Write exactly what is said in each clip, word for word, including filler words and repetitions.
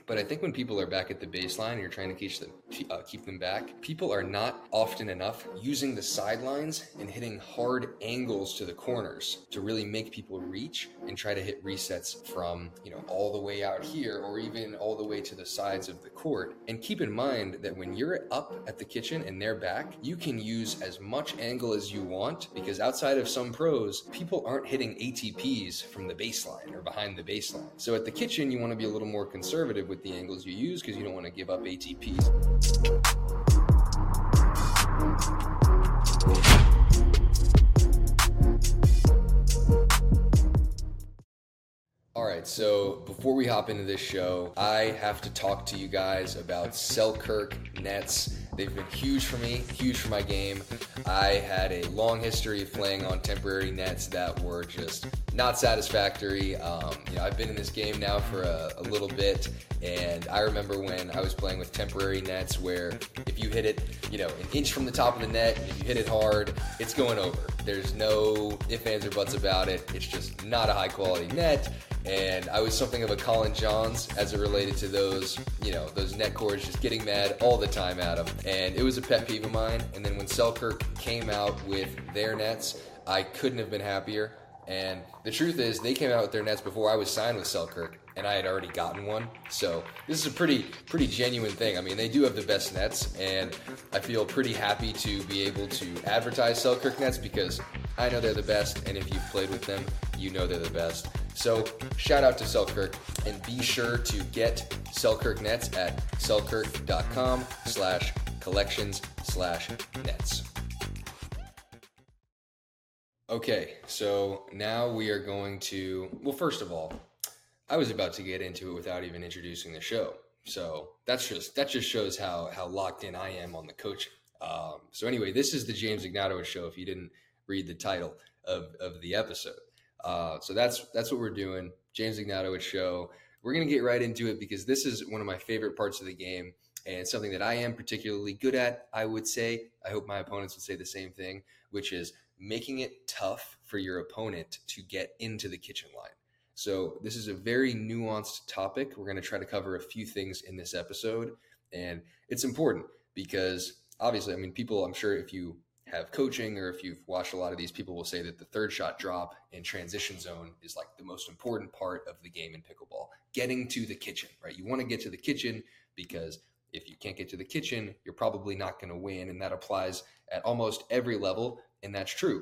But I think when people are back at the baseline and you're trying to keep them, uh, keep them back, people are not often enough using the sidelines and hitting hard angles to the corners to really make people reach and try to hit resets from, you know, all the way out here or even all the way to the sides of the court. And keep in mind that when you're up at the kitchen and they're back, you can use as much angle as you want, because outside of some pros, people aren't hitting A T Ps from the baseline or behind the baseline. So at the kitchen, you want to be a little more conservative with the angles you use because you don't want to give up A T Ps. All right, so before we hop into this show, I have to talk to you guys about Selkirk nets. They've been huge for me, huge for my game. I had a long history of playing on temporary nets that were just not satisfactory. Um, you know, I've been in this game now for a, a little bit, and I remember when I was playing with temporary nets where if you hit it, you know, an inch from the top of the net, and if you hit it hard, it's going over. There's no ifs, ands, or buts about it. It's just not a high quality net. And I was something of a Colin Johns as it related to those, you know, those net cords, just getting mad all the time at them. And it was a pet peeve of mine. And then when Selkirk came out with their nets, I couldn't have been happier. And the truth is, they came out with their nets before I was signed with Selkirk, and I had already gotten one. So this is a pretty, pretty genuine thing. I mean, they do have the best nets, and I feel pretty happy to be able to advertise Selkirk nets because I know they're the best, and if you've played with them, you know they're the best. So shout out to Selkirk, and be sure to get Selkirk nets at selkirk.com slash collections slash nets. Okay, so now we are going to, well, first of all, I was about to get into it without even introducing the show. So that's just, that just shows how, how locked in I am on the coaching. Um, so anyway, this is the James Ignatowicz Show, if you didn't read the title of, of the episode. Uh, so that's, that's what we're doing. James Ignatowicz Show. We're going to get right into it because this is one of my favorite parts of the game and something that I am particularly good at, I would say. I hope my opponents would say the same thing, which is making it tough for your opponent to get into the kitchen line. So this is a very nuanced topic. We're going to try to cover a few things in this episode, and it's important because obviously, I mean, people, I'm sure if you have coaching or if you've watched a lot of these, people will say that the third shot drop and transition zone is like the most important part of the game in pickleball. Getting to the kitchen, right? You want to get to the kitchen because if you can't get to the kitchen, you're probably not going to win, and that applies at almost every level. And that's true.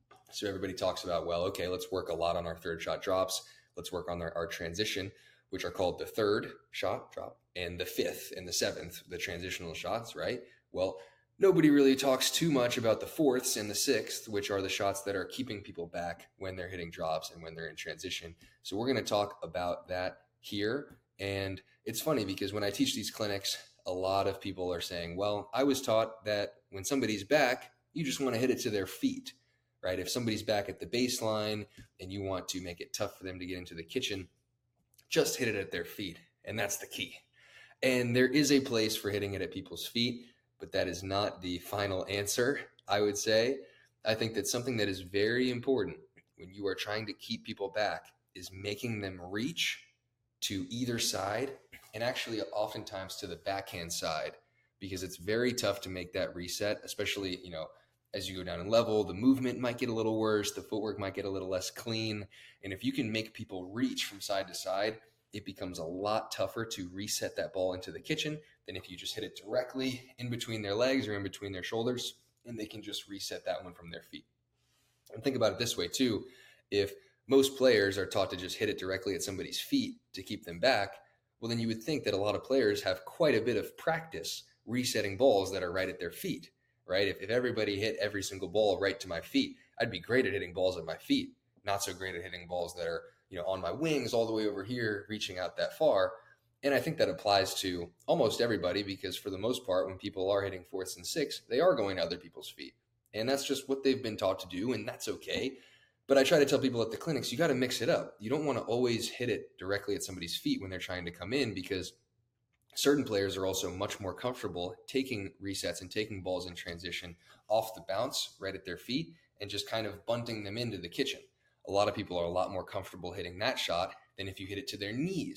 So everybody talks about, well, okay, let's work a lot on our third shot drops. Let's work on our, our transition, which are called the third shot drop and the fifth and the seventh, the transitional shots, right? Well, nobody really talks too much about the fourths and the sixth, which are the shots that are keeping people back when they're hitting drops and when they're in transition. So we're going to talk about that here. And it's funny because when I teach these clinics, a lot of people are saying, well, I was taught that when somebody's back, you just want to hit it to their feet, right? If somebody's back at the baseline and you want to make it tough for them to get into the kitchen, just hit it at their feet. And that's the key. And there is a place for hitting it at people's feet, but that is not the final answer, I would say. I think that something that is very important when you are trying to keep people back is making them reach to either side, and actually oftentimes to the backhand side, because it's very tough to make that reset, especially, you know, as you go down in level, the movement might get a little worse, the footwork might get a little less clean. And if you can make people reach from side to side, it becomes a lot tougher to reset that ball into the kitchen than if you just hit it directly in between their legs or in between their shoulders, and they can just reset that one from their feet. And think about it this way too. If most players are taught to just hit it directly at somebody's feet to keep them back, well, then you would think that a lot of players have quite a bit of practice resetting balls that are right at their feet. Right? If, if everybody hit every single ball right to my feet, I'd be great at hitting balls at my feet. Not so great at hitting balls that are, you know, on my wings all the way over here, reaching out that far. And I think that applies to almost everybody because for the most part, when people are hitting fourths and sixths, they are going to other people's feet. And that's just what they've been taught to do, and that's okay. But I try to tell people at the clinics, you got to mix it up. You don't want to always hit it directly at somebody's feet when they're trying to come in, because certain players are also much more comfortable taking resets and taking balls in transition off the bounce right at their feet and just kind of bunting them into the kitchen. A lot of people are a lot more comfortable hitting that shot than if you hit it to their knees.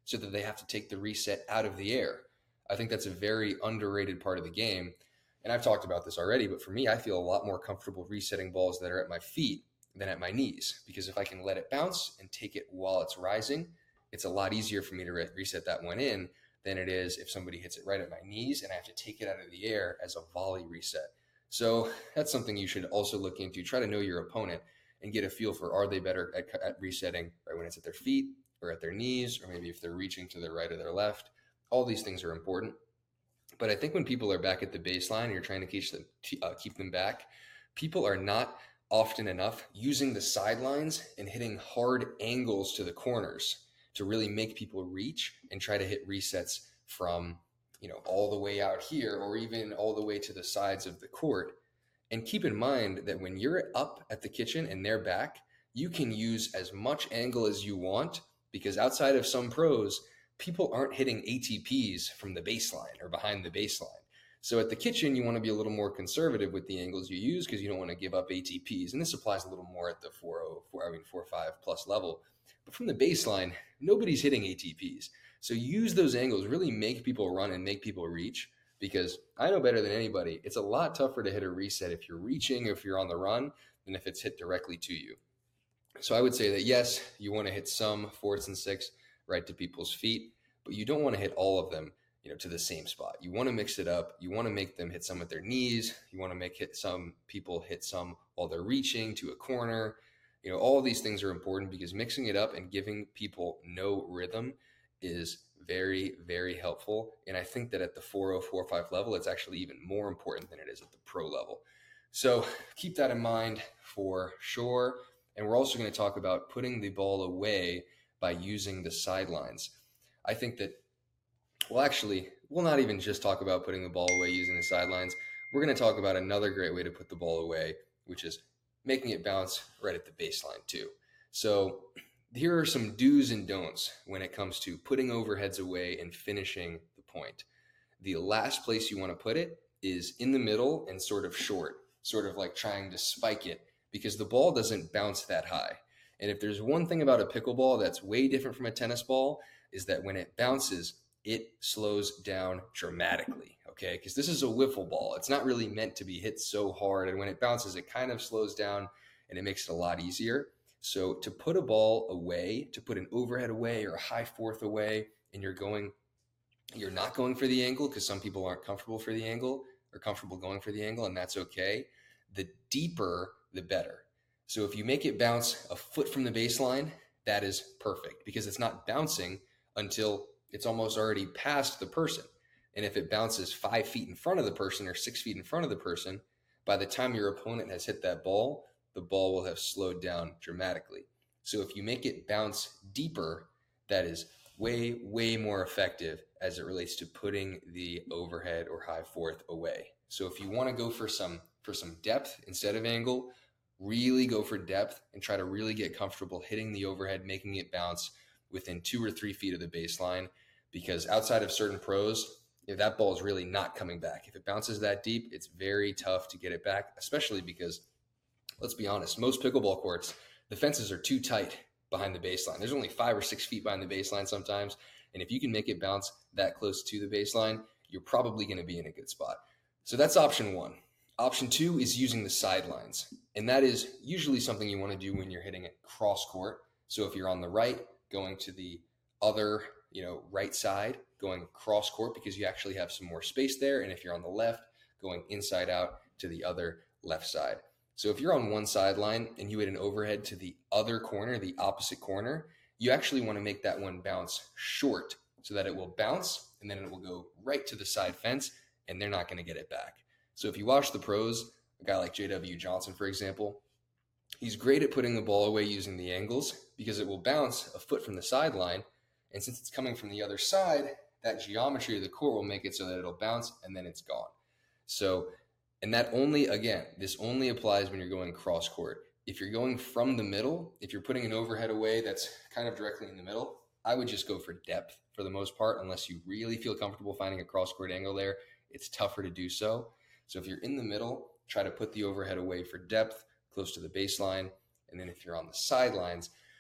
so that they have to take the reset out of the air. I think that's a very underrated part of the game. And I've talked about this already, but for me, I feel a lot more comfortable resetting balls that are at my feet than at my knees, because if I can let it bounce and take it while it's rising, it's a lot easier for me to re- reset that one in than it is if somebody hits it right at my knees and I have to take it out of the air as a volley reset. So that's something you should also look into. Try to know your opponent and get a feel for, are they better at, at resetting right when it's at their feet or at their knees, or maybe if they're reaching to their right or their left. All these things are important. But I think when people are back at the baseline and you're trying to keep them, uh, keep them back, people are not often enough using the sidelines and hitting hard angles to the corners to really make people reach and try to hit resets from, you know, all the way out here or even all the way to the sides of the court. And keep in mind that when you're up at the kitchen and they're back, you can use as much angle as you want, because outside of some pros, people aren't hitting A T Ps from the baseline or behind the baseline. So at the kitchen, you want to be a little more conservative with the angles you use because you don't want to give up A T Ps. And this applies a little more at the four oh, four, I mean four five plus level. But from the baseline, nobody's hitting A T Ps. So use those angles, really make people run and make people reach, because I know better than anybody, it's a lot tougher to hit a reset if you're reaching or if you're on the run than if it's hit directly to you. So I would say that yes, you want to hit some fourths and six right to people's feet, but you don't want to hit all of them, you know, to the same spot. You want to mix it up. You want to make them hit some at their knees. You want to make hit some people hit some while they're reaching to a corner. You know, all of these things are important because mixing it up and giving people no rhythm is very, very helpful. And I think that at the four oh, four five level, it's actually even more important than it is at the pro level. So keep that in mind for sure. And we're also going to talk about putting the ball away by using the sidelines. I think that, well, actually, we'll not even just talk about putting the ball away using the sidelines. We're going to talk about another great way to put the ball away, which is making it bounce right at the baseline too. So here are some do's and don'ts when it comes to putting overheads away and finishing the point. The last place you want to put it is in the middle and sort of short, sort of like trying to spike it, because the ball doesn't bounce that high. And if there's one thing about a pickleball that's way different from a tennis ball, is that when it bounces, it slows down dramatically, okay? Because this is a wiffle ball. It's not really meant to be hit so hard. And when it bounces, it kind of slows down and it makes it a lot easier. So to put a ball away, to put an overhead away or a high fourth away, and you're going, you're not going for the angle because some people aren't comfortable for the angle or comfortable going for the angle, and that's okay. The deeper, the better. So if you make it bounce a foot from the baseline, that is perfect because it's not bouncing until it's almost already past the person. And if it bounces five feet in front of the person or six feet in front of the person, by the time your opponent has hit that ball, the ball will have slowed down dramatically. So if you make it bounce deeper, that is way, way more effective as it relates to putting the overhead or high fourth away. So if you want to go for some for some depth instead of angle, really go for depth and try to really get comfortable hitting the overhead, making it bounce within two or three feet of the baseline, because outside of certain pros, if that ball is really not coming back. If it bounces that deep, it's very tough to get it back, especially because, let's be honest, most pickleball courts, the fences are too tight behind the baseline. There's only five or six feet behind the baseline sometimes. And if you can make it bounce that close to the baseline, you're probably going to be in a good spot. So that's option one. Option two is using the sidelines. And that is usually something you want to do when you're hitting it cross court. So if you're on the right, going to the other, you know, right side, going cross court because you actually have some more space there. And if you're on the left, going inside out to the other left side. So if you're on one sideline and you hit an overhead to the other corner, the opposite corner, you actually want to make that one bounce short so that it will bounce and then it will go right to the side fence and they're not going to get it back. So if you watch the pros, a guy like J W Johnson, for example, he's great at putting the ball away using the angles because it will bounce a foot from the sideline. And since it's coming from the other side, that geometry of the court will make it so that it'll bounce and then it's gone. So, and that only, again, this only applies when you're going cross court. If you're going from the middle, if you're putting an overhead away that's kind of directly in the middle, I would just go for depth for the most part, unless you really feel comfortable finding a cross court angle there. It's tougher to do so. So if you're in the middle, try to put the overhead away for depth, close to the baseline. And then if you're on the sidelines,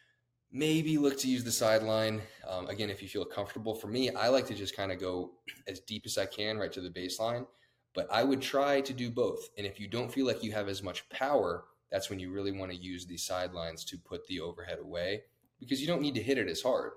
maybe look to use the sideline. Um, again, if you feel comfortable. For me, I like to just kind of go as deep as I can right to the baseline, but I would try to do both. And if you don't feel like you have as much power, that's when you really want to use the sidelines to put the overhead away, because you don't need to hit it as hard.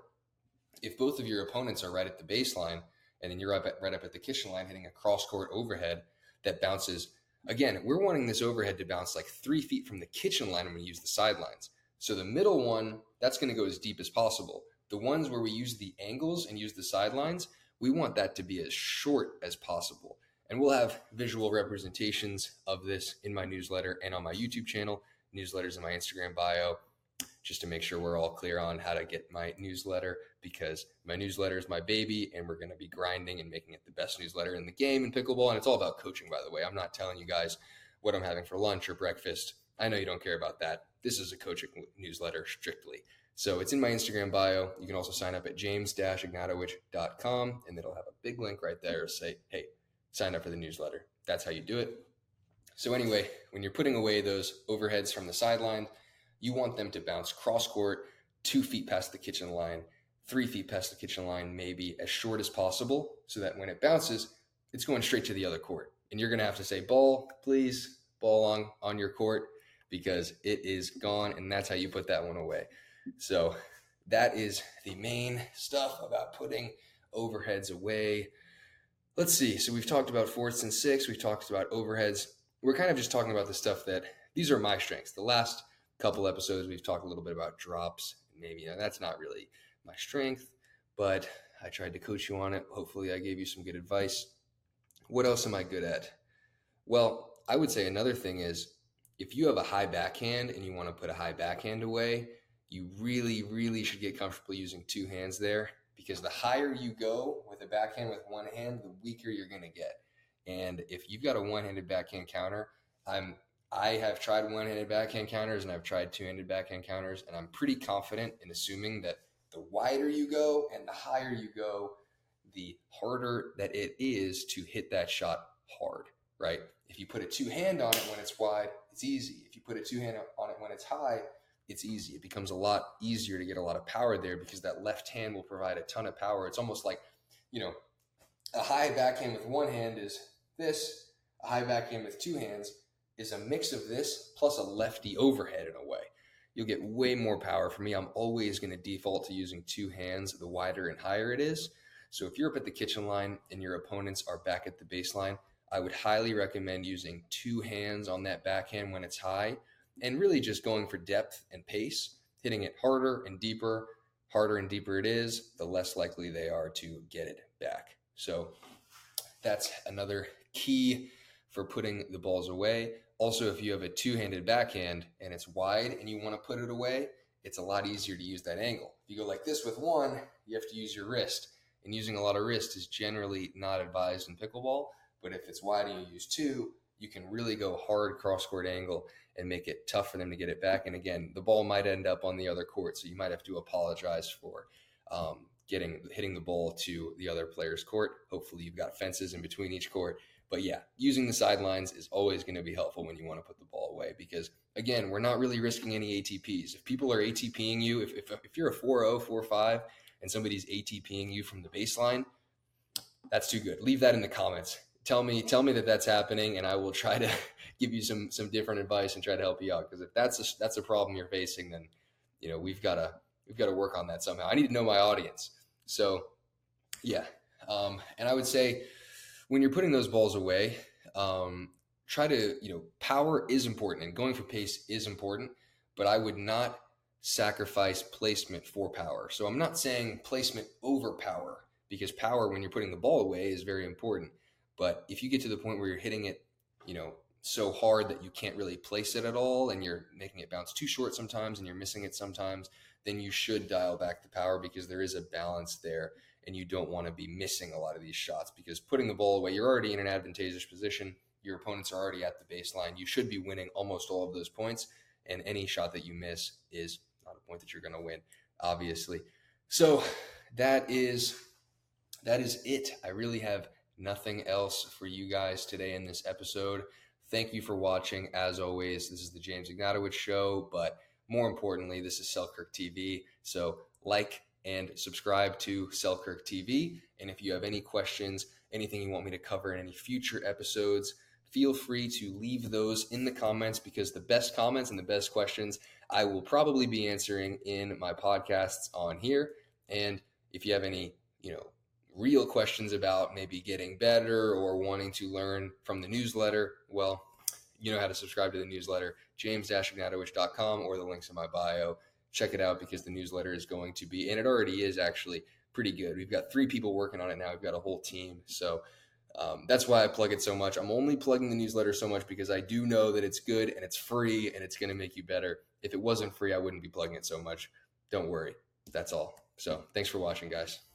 If both of your opponents are right at the baseline and then you're up at, right up at the kitchen line hitting a cross court overhead that bounces, again, we're wanting this overhead to bounce like three feet from the kitchen line when we use the sidelines. So the middle one, that's going to go as deep as possible. The ones where we use the angles and use the sidelines, we want that to be as short as possible. And we'll have visual representations of this in my newsletter and on my YouTube channel, newsletters in my Instagram bio, just to make sure we're all clear on how to get my newsletter, because my newsletter is my baby and we're going to be grinding and making it the best newsletter in the game in pickleball. And it's all about coaching, by the way. I'm not telling you guys what I'm having for lunch or breakfast. I know you don't care about that. This is a coaching newsletter strictly. So it's in my Instagram bio. You can also sign up at james dash ignatowicz dot com, and it'll have a big link right there to say, hey, sign up for the newsletter. That's how you do it. So anyway, when you're putting away those overheads from the sideline, you want them to bounce cross court, two feet past the kitchen line, three feet past the kitchen line, maybe as short as possible, so that when it bounces, it's going straight to the other court. And you're going to have to say, ball, please, ball on, on your court, because it is gone, and that's how you put that one away. So that is the main stuff about putting overheads away. Let's see. So we've talked about fourths and sixths. We've talked about overheads. We're kind of just talking about the stuff that, these are my strengths. The last couple episodes, we've talked a little bit about drops. Maybe, you know, that's not really my strength, but I tried to coach you on it. Hopefully I gave you some good advice. What else am I good at? Well, I would say another thing is, if you have a high backhand and you want to put a high backhand away, you really, really should get comfortable using two hands there, because the higher you go with a backhand with one hand, the weaker you're going to get. And if you've got a one-handed backhand counter, I'm I have tried one-handed backhand counters and I've tried two-handed backhand counters, and I'm pretty confident in assuming that the wider you go and the higher you go, the harder that it is to hit that shot hard, right? If you put a two-hand on it when it's wide, it's easy. If you put a two-hand on it when it's high, it's easy. It becomes a lot easier to get a lot of power there, because that left hand will provide a ton of power. It's almost like, you know, a high backhand with one hand is this, a high backhand with two hands is a mix of this plus a lefty overhead in a way. You'll get way more power. For me, I'm always going to default to using two hands the wider and higher it is. So if you're up at the kitchen line and your opponents are back at the baseline, I would highly recommend using two hands on that backhand when it's high, and really just going for depth and pace, hitting it harder and deeper. Harder and deeper it is, the less likely they are to get it back. So that's another key for putting the balls away. Also, if you have a two-handed backhand and it's wide and you want to put it away, it's a lot easier to use that angle. If you go like this with one, you have to use your wrist. And using a lot of wrist is generally not advised in pickleball. But if it's wide and you use two, you can really go hard cross-court angle and make it tough for them to get it back. And again, the ball might end up on the other court, so you might have to apologize for um, getting hitting the ball to the other player's court. Hopefully you've got fences in between each court. But yeah, using the sidelines is always going to be helpful when you want to put the ball away, because again, we're not really risking any A T Ps. If people are ATPing you, if, if, if you're a four oh, four five and somebody's ATPing you from the baseline, that's too good. Leave that in the comments. Tell me, tell me that that's happening, and I will try to give you some some different advice and try to help you out. Because if that's a, that's a problem you're facing, then you know we've got to we've got to work on that somehow. I need to know my audience. So yeah, um, and I would say when you're putting those balls away, um, try to you know power is important and going for pace is important, but I would not sacrifice placement for power. So I'm not saying placement over power, because power when you're putting the ball away is very important. But if you get to the point where you're hitting it, you know, so hard that you can't really place it at all, and you're making it bounce too short sometimes and you're missing it sometimes, then you should dial back the power, because there is a balance there and you don't want to be missing a lot of these shots, because putting the ball away, you're already in an advantageous position. Your opponents are already at the baseline. You should be winning almost all of those points, and any shot that you miss is not a point that you're going to win, obviously. So that is, that is it. I really have nothing else for you guys today in this episode. Thank you for watching. As always, this is the James Ignatowicz Show, but more importantly, this is Selkirk T V. So like and subscribe to Selkirk T V. And if you have any questions, anything you want me to cover in any future episodes, feel free to leave those in the comments, because the best comments and the best questions I will probably be answering in my podcasts on here. And if you have any, you know, real questions about maybe getting better or wanting to learn from the newsletter, well, you know how to subscribe to the newsletter, james dash ignatowicz dot com, or the links in my bio. Check it out, because the newsletter is going to be, and it already is actually pretty good. We've got three people working on it now. We've got a whole team. So um, that's why I plug it so much. I'm only plugging the newsletter so much because I do know that it's good and it's free and it's going to make you better. If it wasn't free, I wouldn't be plugging it so much. Don't worry. That's all. So thanks for watching, guys.